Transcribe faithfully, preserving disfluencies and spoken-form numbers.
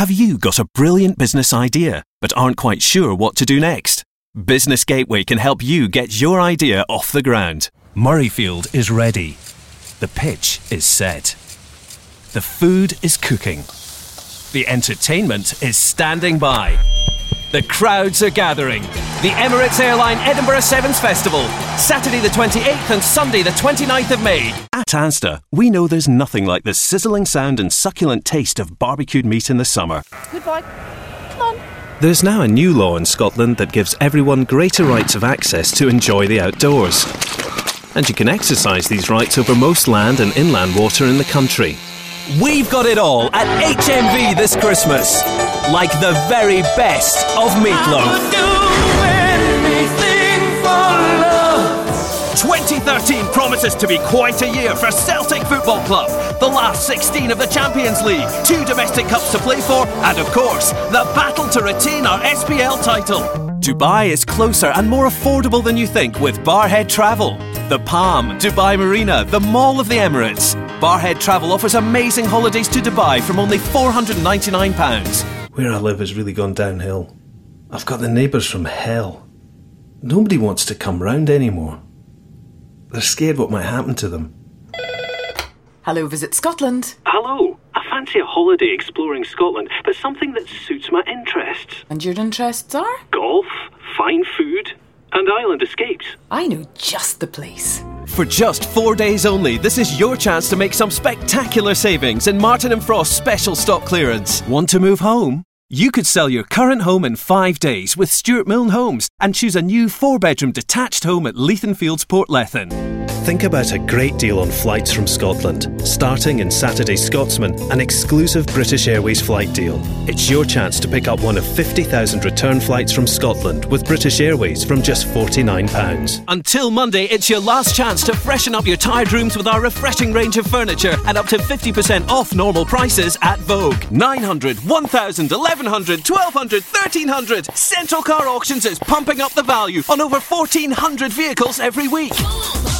Have you got a brilliant business idea but aren't quite sure what to do next? Business Gateway can help you get your idea off the ground. Murrayfield is ready. The pitch is set. The food is cooking. The entertainment is standing by. The crowds are gathering. The Emirates Airline Edinburgh Sevens Festival, Saturday the twenty-eighth and Sunday the twenty-ninth of May. At Asda, we know there's nothing like the sizzling sound and succulent taste of barbecued meat in the summer. Good boy. Come on. There's now a new law in Scotland that gives everyone greater rights of access to enjoy the outdoors. And you can exercise these rights over most land and inland water in the country. We've got it all at H M V this Christmas. Like the very best of Meatloaf. twenty thirteen promises to be quite a year for Celtic Football Club. The last sixteen of the Champions League, two domestic cups to play for, and of course, the battle to retain our S P L title. Dubai is closer and more affordable than you think with Barhead Travel. The Palm, Dubai Marina, the Mall of the Emirates. Barhead Travel offers amazing holidays to Dubai from only four hundred ninety-nine pounds. Where I live has really gone downhill. I've got the neighbours from hell. Nobody wants to come round anymore. They're scared what might happen to them. Hello, Visit Scotland. Hello. I fancy a holiday exploring Scotland, but something that suits my interests. And your interests are? Golf, fine food, and island escapes. I know just the place. For just four days only, this is your chance to make some spectacular savings in Martin and Frost's special stock clearance. Want to move home? You could sell your current home in five days with Stuart Milne Homes and choose a new four-bedroom detached home at Leithen Fields, Portlethen. Think about a great deal on flights from Scotland. Starting in Saturday Scotsman, an exclusive British Airways flight deal. It's your chance to pick up one of fifty thousand return flights from Scotland with British Airways from just forty-nine pounds. Until Monday, it's your last chance to freshen up your tired rooms with our refreshing range of furniture and up to fifty percent off normal prices at Vogue. nine hundred, one thousand, eleven hundred, twelve hundred, thirteen hundred. Central Car Auctions is pumping up the value on over fourteen hundred vehicles every week.